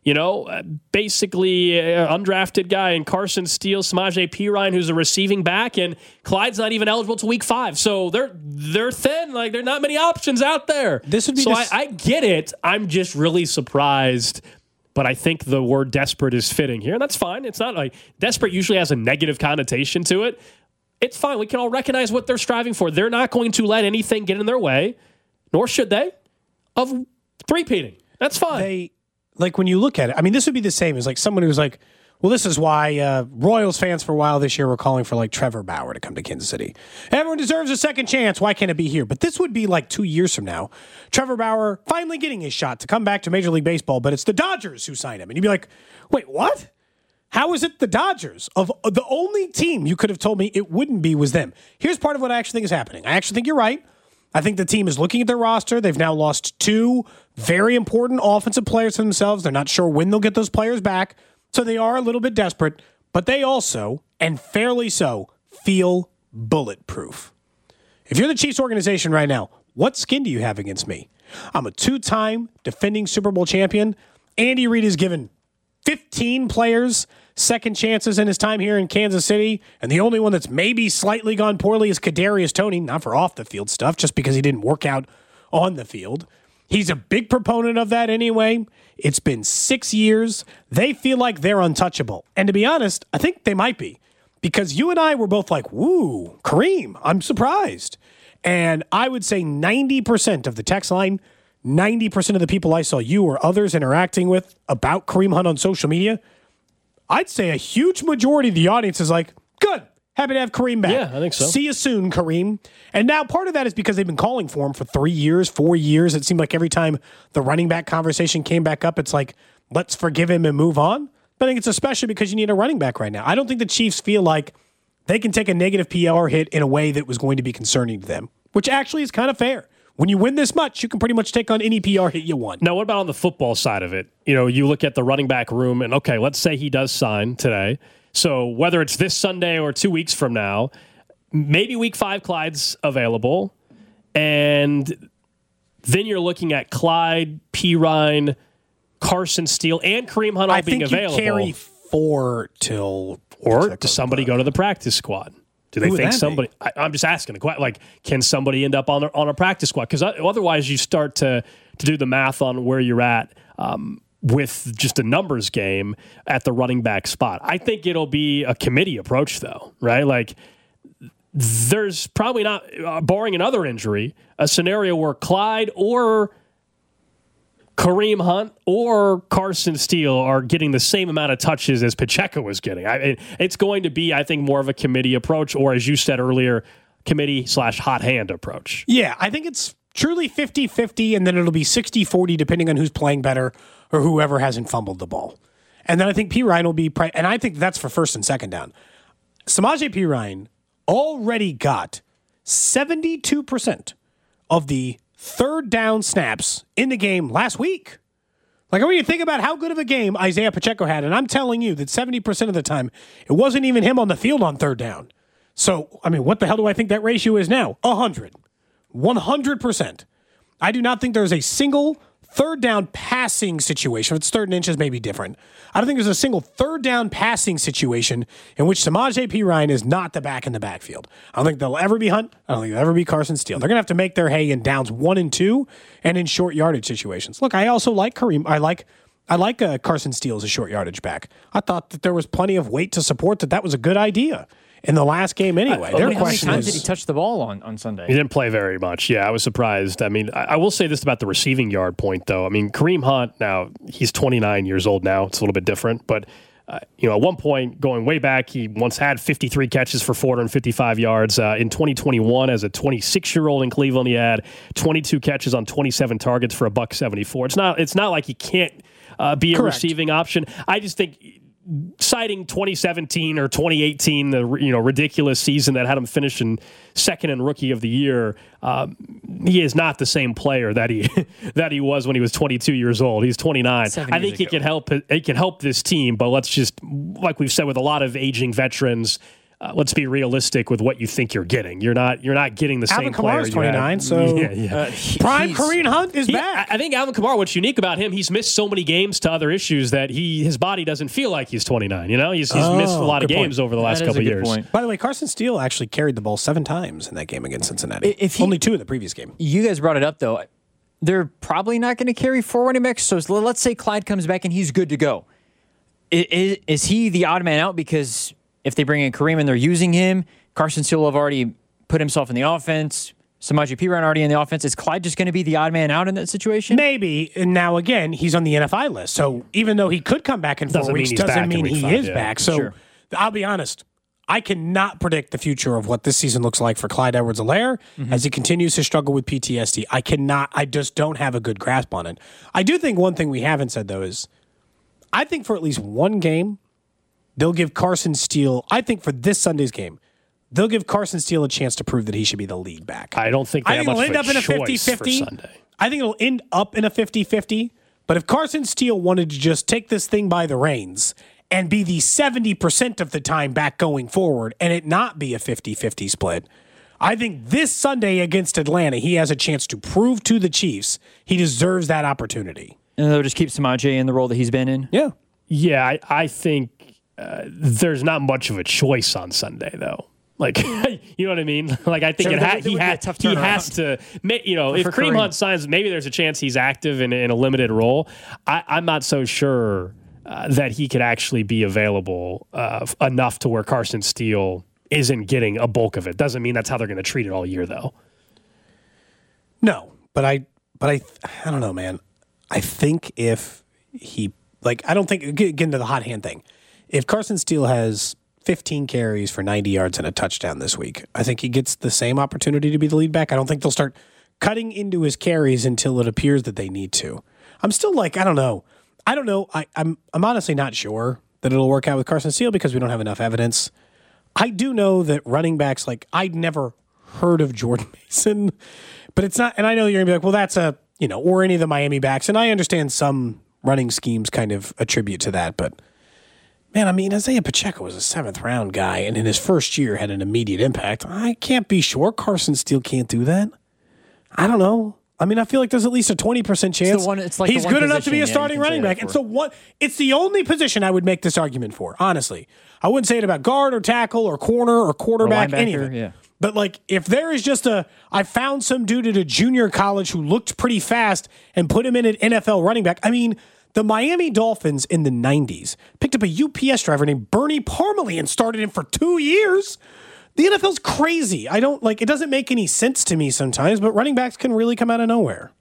C: Basically undrafted guy in Carson Steele, Samaje Perine, who's a receiving back, and Clyde's not even eligible to week 5. So they're thin. Like, there are not many options out there.
D: This would be
C: I get it. I'm just really surprised. But I think the word desperate is fitting here. And that's fine. It's not like desperate usually has a negative connotation to it. It's fine. We can all recognize what they're striving for. They're not going to let anything get in their way, nor should they, of three-peating. That's fine.
D: When you look at it, I mean, this would be the same as like someone who's like, well, this is why Royals fans for a while this year were calling for like Trevor Bauer to come to Kansas City. Everyone deserves a second chance. Why can't it be here? But this would be like 2 years from now. Trevor Bauer finally getting his shot to come back to Major League Baseball, but it's the Dodgers who signed him. And you'd be like, wait, what? How is it the Dodgers? Of the only team you could have told me it wouldn't be was them. Here's part of what I actually think is happening. I actually think you're right. I think the team is looking at their roster. They've now lost 2 very important offensive players to themselves. They're not sure when they'll get those players back. So they are a little bit desperate, but they also, and fairly so, feel bulletproof. If you're the Chiefs organization right now, what skin do you have against me? I'm a 2-time defending Super Bowl champion. Andy Reid has given 15 players second chances in his time here in Kansas City, and the only one that's maybe slightly gone poorly is Kadarius Toney, not for off-the-field stuff, just because he didn't work out on the field. He's a big proponent of that anyway. It's been 6 years. They feel like they're untouchable. And to be honest, I think they might be. Because you and I were both like, woo, Kareem, I'm surprised. And I would say 90% of the text line, 90% of the people I saw you or others interacting with about Kareem Hunt on social media, I'd say a huge majority of the audience is like, good. Happy to have Kareem back.
C: Yeah, I think so.
D: See you soon, Kareem. And now part of that is because they've been calling for him for 3 years, 4 years. It seemed like every time the running back conversation came back up, it's like, let's forgive him and move on. But I think it's especially because you need a running back right now. I don't think the Chiefs feel like they can take a negative PR hit in a way that was going to be concerning to them, which actually is kind of fair. When you win this much, you can pretty much take on any PR hit you want.
C: Now, what about on the football side of it? You look at the running back room, and okay, let's say he does sign today. So whether it's this Sunday or 2 weeks from now, maybe week 5 Clyde's available, and then you're looking at Clyde, Perine, Carson Steele, and Kareem Hunt all being available.
D: I think you carry 4 till...
C: Or does somebody go to the practice squad? Do they think somebody... I'm just asking. Can somebody end up on a practice squad? Because otherwise you start to do the math on where you're at with just a numbers game at the running back spot. I think it'll be a committee approach, though, right? Like, there's probably not, barring another injury, a scenario where Clyde or Kareem Hunt or Carson Steele are getting the same amount of touches as Pacheco was getting. It's going to be, I think, more of a committee approach, or as you said earlier, committee/hot hand approach.
D: Yeah, I think it's truly 50-50, and then it'll be 60-40 depending on who's playing better or whoever hasn't fumbled the ball. And then I think Perine will be, and I think that's for first and second down. Samaje Perine already got 72% of the third down snaps in the game last week. Like, I mean, you think about how good of a game Isaiah Pacheco had, and I'm telling you that 70% of the time, it wasn't even him on the field on third down. So, I mean, what the hell do I think that ratio is now? 100%. I do not think there's a single third down passing situation. If it's third and inches, maybe different. I don't think there's a single third down passing situation in which Samaje Perine is not the back in the backfield. I don't think they'll ever be Hunt. I don't think they'll ever be Carson Steele. They're going to have to make their hay in downs 1 and 2 and in short yardage situations. Look, I also like Kareem. I like Carson Steele as a short yardage back. I thought that there was plenty of weight to support that was a good idea in the last game anyway.
E: How many times did he touch the ball on Sunday?
C: He didn't play very much. Yeah, I was surprised. I mean, I will say this about the receiving yard point, though. I mean, Kareem Hunt, now, he's 29 years old now. It's a little bit different. But, at one point, going way back, he once had 53 catches for 455 yards. In 2021, as a 26-year-old in Cleveland, he had 22 catches on 27 targets for $174. It's not like he can't be a
D: Correct.
C: receiving option. I just think citing 2017 or 2018, the ridiculous season that had him finish in second and rookie of the year, he is not the same player that he was when he was 22 years old. He's 29. I think he can help this team, but let's just, like we've said with a lot of aging veterans, let's be realistic with what you think you're getting. You're not getting the same player.
D: Alvin Kamara's 29, so prime Kareem Hunt is back.
C: I think Alvin Kamara, what's unique about him, he's missed so many games to other issues that his body doesn't feel like he's 29. He's missed a lot of games over the last couple of years.
E: Point.
D: By the way, Carson Steele actually carried the ball 7 times in that game against Cincinnati. Only 2 in the previous game.
E: You guys brought it up, though. They're probably not going to carry 4 running backs, so let's say Clyde comes back and he's good to go. Is he the odd man out because if they bring in Kareem and they're using him, Carson Steele will have already put himself in the offense. Samaje Perine already in the offense. Is Clyde just going to be the odd man out in that situation?
D: Maybe. And now, again, he's on the NFI list. So even though he could come back in 4 weeks, doesn't mean he is back. So I'll be honest. I cannot predict the future of what this season looks like for Clyde Edwards-Helaire as he continues to struggle with PTSD. I just don't have a good grasp on it. I do think one thing we haven't said, though, is I think for at least one game, they'll give Carson Steele, I think for this Sunday's game, they'll give Carson Steele a chance to prove that he should be the lead back.
C: I don't think they have much of a choice for Sunday.
D: I think it'll end up in a 50-50. But if Carson Steele wanted to just take this thing by the reins and be the 70% of the time back going forward and it not be a 50-50 split, I think this Sunday against Atlanta, he has a chance to prove to the Chiefs he deserves that opportunity.
E: And they'll just keep Samaje in the role that he's been in?
D: Yeah.
C: Yeah, I think there's not much of a choice on Sunday, though. Like, you know what I mean? Like, I think he has to, if Kareem Hunt signs, maybe there's a chance he's active in a limited role. I'm not so sure that he could actually be available enough to where Carson Steele isn't getting a bulk of it. Doesn't mean that's how they're going to treat it all year, though.
D: No, but I don't know, man. I think if he, I don't think, get into the hot hand thing. If Carson Steele has 15 carries for 90 yards and a touchdown this week, I think he gets the same opportunity to be the lead back. I don't think they'll start cutting into his carries until it appears that they need to. I'm still I don't know. I'm honestly not sure that it'll work out with Carson Steele because we don't have enough evidence. I do know that running backs, I'd never heard of Jordan Mason, but it's not, and I know you're gonna be like, well, that's or any of the Miami backs, and I understand some running schemes kind of attribute to that, but man, I mean, Isaiah Pacheco was a 7th round guy, and in his first year had an immediate impact. I can't be sure Carson Steele can't do that. I don't know. I mean, I feel like there's at least a 20% chance he's good enough to be a starting running back. It's the only position I would make this argument for, honestly. I wouldn't say it about guard or tackle or corner or quarterback, any of it. Yeah. But if there is just I found some dude at a junior college who looked pretty fast and put him in an NFL running back. I mean, the Miami Dolphins in the 90s picked up a UPS driver named Bernie Parmalee and started him for 2 years. The NFL's crazy. I don't it doesn't make any sense to me sometimes, but running backs can really come out of nowhere.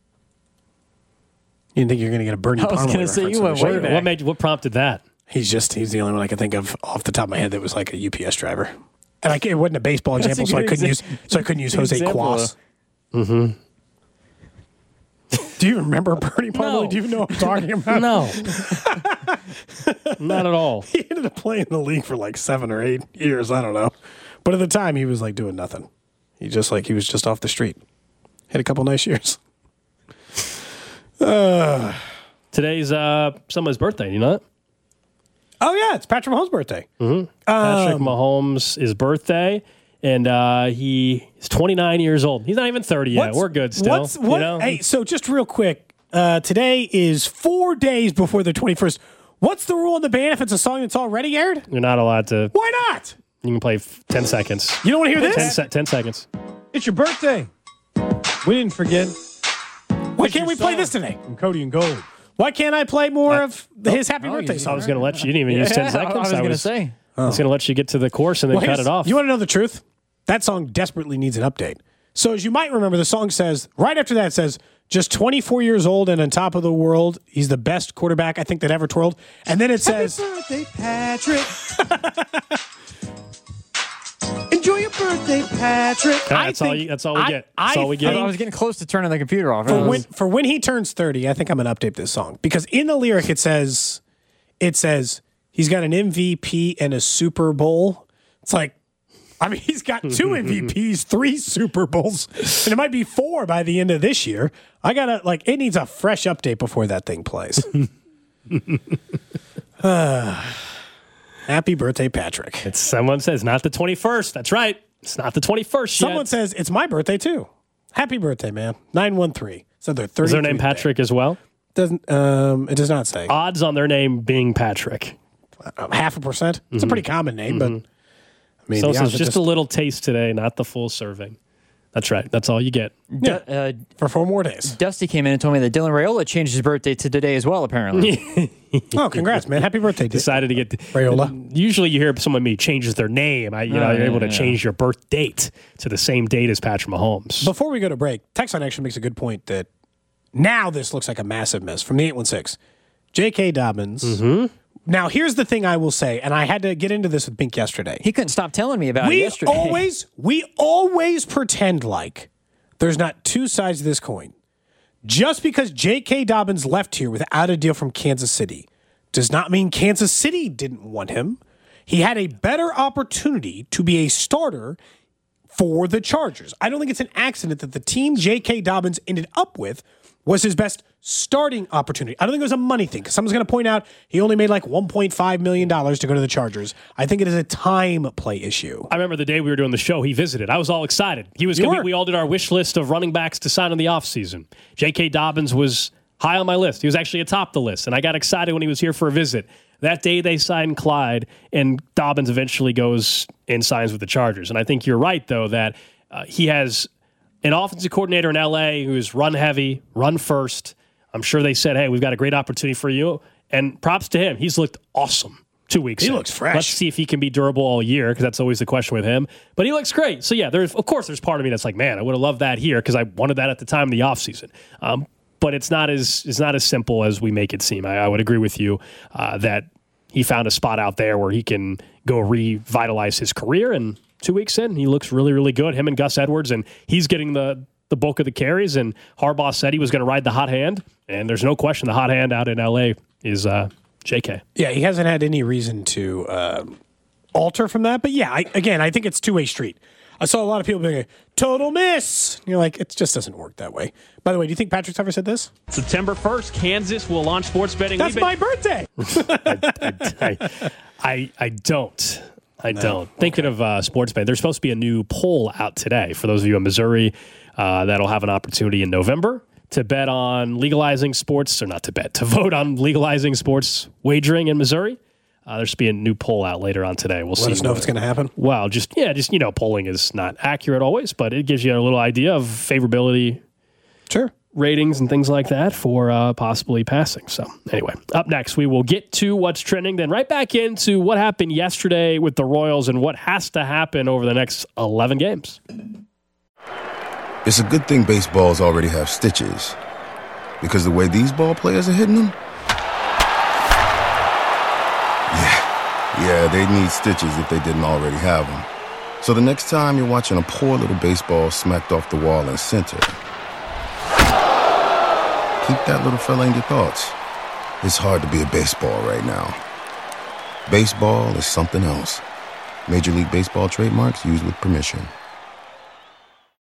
D: You didn't think you're going to get a Bernie Parmalee?
E: I was going to say you went way back.
C: What prompted that?
D: He's the only one I can think of off the top of my head that was like a UPS driver. And it wasn't a baseball example, so I couldn't use Jose Cuas.
C: Mm-hmm.
D: Do you remember Bernie Parmalee?
C: No.
D: Do you even know what I'm talking about?
C: No. Not at all.
D: He ended up playing in the league for 7 or 8 years. I don't know. But at the time, he was doing nothing. He was just off the street. Had a couple nice years.
C: Today's someone's birthday, you know that?
D: Oh, yeah. It's Patrick Mahomes' birthday.
C: Mm-hmm. Patrick Mahomes' birthday. And he's 29 years old. He's not even 30 yet. We're good still.
D: Hey, so just real quick, today is 4 days before the 21st. What's the rule in the band if it's a song that's already aired?
C: You're not allowed to.
D: Why not?
C: You can play 10 seconds.
D: You don't want to hear this?
C: 10 seconds.
I: It's your birthday. We didn't forget.
D: Why can't we play this today?
I: From Cody and Gold.
D: Why can't I play more of his happy birthday
C: I
D: song?
C: was going to let you. You didn't even use 10 seconds.
E: I was going to say.
C: I was going to let you get to the chorus and then cut it off.
D: You want to know the truth? That song desperately needs an update. So as you might remember, the song says, right after that, it says, just 24 years old and on top of the world. He's the best quarterback I think that ever twirled. And then it says,
I: Happy birthday, Patrick. Enjoy your birthday, Patrick.
C: That's all we get. That's all we get.
E: I was getting close to turning the computer off.
D: For when he turns 30, I think I'm going to update this song. Because in the lyric, it says, he's got an MVP and a Super Bowl. It's like, I mean, he's got 2 MVPs, 3 Super Bowls, and it might be 4 by the end of this year. It needs a fresh update before that thing plays. Happy birthday, Patrick.
C: Someone says, not the 21st. That's right. It's not the 21st
D: Someone says, it's my birthday, too. Happy birthday, man. 913. So they're 30.
C: Is their name Patrick as well?
D: It does not say.
C: Odds on their name being Patrick.
D: 0.5%. It's a pretty common name, but... I mean,
C: So it's just a little taste today, not the full serving. That's right. That's all you get.
D: For 4 more days.
E: Dusty came in and told me that Dylan Raiola changed his birthday to today as well, apparently.
D: Oh, congrats, man. Happy birthday.
C: Decided to get...
D: Raiola.
C: Usually you hear someone changes their name. You're able to change your birth date to the same date as Patrick Mahomes.
D: Before we go to break, Texan actually makes a good point that now this looks like a massive mess from the 816. J.K. Dobbins... Mm-hmm. Now, here's the thing I will say, and I had to get into this with Bink yesterday.
E: He couldn't stop telling me about it yesterday.
D: We always pretend like there's not 2 sides to this coin. Just because J.K. Dobbins left here without a deal from Kansas City does not mean Kansas City didn't want him. He had a better opportunity to be a starter for the Chargers. I don't think it's an accident that the team J.K. Dobbins ended up with was his best starting opportunity. I don't think it was a money thing, because someone's going to point out he only made like $1.5 million to go to the Chargers. I think it is a time play issue.
C: I remember the day we were doing the show, he visited. I was all excited. We all did our wish list of running backs to sign in the offseason. J.K. Dobbins was high on my list. He was actually atop the list, and I got excited when he was here for a visit. That day they signed Clyde, and Dobbins eventually goes and signs with the Chargers. And I think you're right, though, that he has an offensive coordinator in L.A. who's run heavy, run first. I'm sure they said, hey, we've got a great opportunity for you. And props to him. He's looked awesome 2 weeks
D: He
C: in.
D: looks fresh.
C: Let's see if he can be durable all year, because that's always the question with him. But he looks great. So, yeah, there's part of me that's like, man, I would have loved that here, because I wanted that at the time of the offseason. But it's not as simple as we make it seem. I would agree with you that he found a spot out there where he can go revitalize his career, and 2 weeks in, he looks really, really good. Him and Gus Edwards, and he's getting the bulk of the carries, and Harbaugh said he was going to ride the hot hand, and there's no question the hot hand out in L.A. is J.K.
D: Yeah, he hasn't had any reason to alter from that, but yeah, I think it's two-way street. I saw a lot of people being like, total miss. And you're like, it just doesn't work that way. By the way, do you think Patrick's ever said this?
J: September 1st, Kansas will launch sports betting.
D: That's my birthday.
C: I don't. Thinking of sports betting, there's supposed to be a new poll out today for those of you in Missouri that'll have an opportunity in November to bet on legalizing sports, or not to bet, to vote on legalizing sports wagering in Missouri. There should be a new poll out later on today. We'll see.
D: Let us know if it's going to happen.
C: Well, polling is not accurate always, but it gives you a little idea of favorability,
D: sure,
C: ratings and things like that for possibly passing. So anyway, up next, we will get to what's trending, then right back into what happened yesterday with the Royals and what has to happen over the next 11 games.
B: It's a good thing baseballs already have stitches, because the way these ball players are hitting them, yeah, they need stitches if they didn't already have them. So the next time you're watching a poor little baseball smacked off the wall in center, keep that little fella in your thoughts. It's hard to be a baseball right now. Baseball is something else. Major League Baseball trademarks used with permission.